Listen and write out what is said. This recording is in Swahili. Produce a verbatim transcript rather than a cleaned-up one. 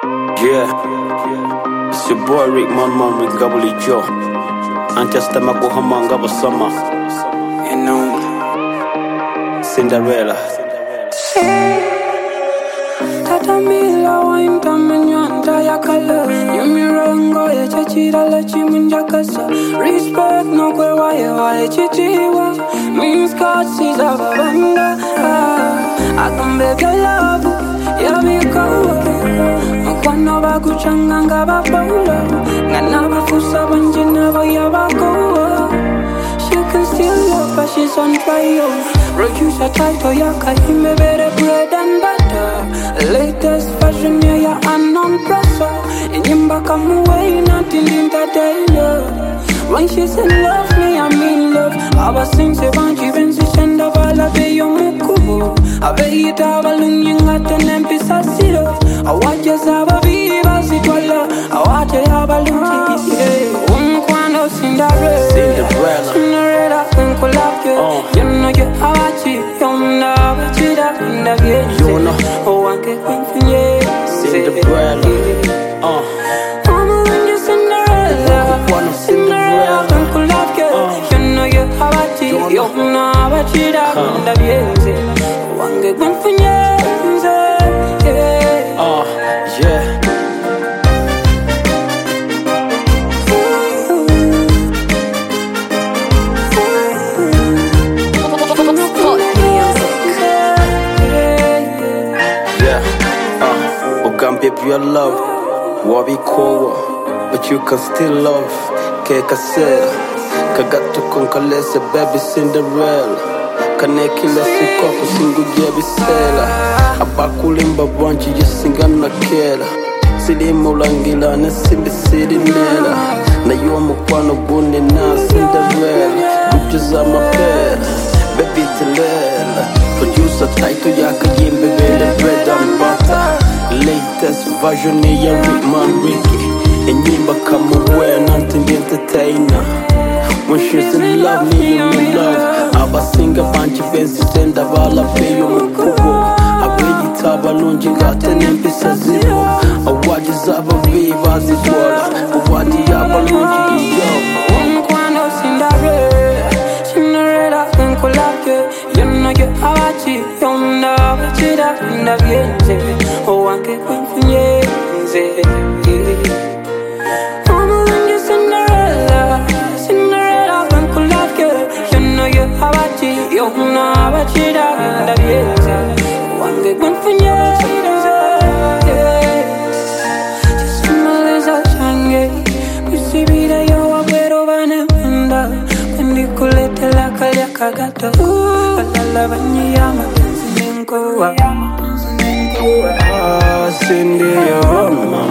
Yeah, it's your boy Rick Man Man Rick Gabuli Joe. Antestama Kuhamanga Basama. You know, Cinderella. Tata mila wainta menyanta ya kala Yumirongo ya chachira la chimunjakasa Respect no kwe wae wae chitiwa Means God sees a babanga I can beg your love, ya biko Mkwano baku changanga babola Ngana bafusa banjina baya bako She can still love but she's on trial Reduce her title yaka hime bere bread and butter Latest fashion yeah ya unknown presser Inyimba come away nothing in the day When she said love me I mean love Aba since banchi benzi shenda bala be yo mukubo Abe ita balunyi ngate nempi sasiro Awaje zaba viva sitwala Awaje ya balunyi Umkwano Cinderella Cinderella. Cinderella unko love you You know you awachi Yona wachida Inda vyenzi Yona. Owanke kwenye Cinderella. Uh. Mama when you Cinderella Umkwano Cinderella Cinderella. unko love you You know you awachi Yona wachida Inda vyenzi Owanke kwenye Uh, yeah. Yeah. Uh, Ogambia your love. Wabi kowa. But you can still love. Keka sera. Kagato konkalese baby Cinderella. Kanekila sikoko singu jebi sela. Abakulimba branchi jisinga na kela. Sidi mulangila na simbi sidi nela. Na yuwa mukwano bune na Cinderella. Kujuza mapela, baby telela. Producer title yaka yimbe bele bread and butter. Latest version ya Rickman Ricky. Enyimba kama wewe nothing entertainer. When she's in love, me you in love. Aba singa banchi bensi senda bala peyo mukubo. Abeyi taba lonji gate nempisa zero. Awaji zaba viva zitwala. Awadi yaba lonji yo. Umkwano Cinderella Cinderella unko love you You know you awachi Yona wachida Inda vyenzi Owanke kwenye Mama when you Cinderella Cinderella unko love you You know you awachi Yona wachida Inda vyenzi Owanke kwenye Jisimaliza change Kusibida yo wabero bane munda Kwendi kulete la kalya kagato Alala banyi ya mapenzi ninkuwa Ah, Cindy, your mama.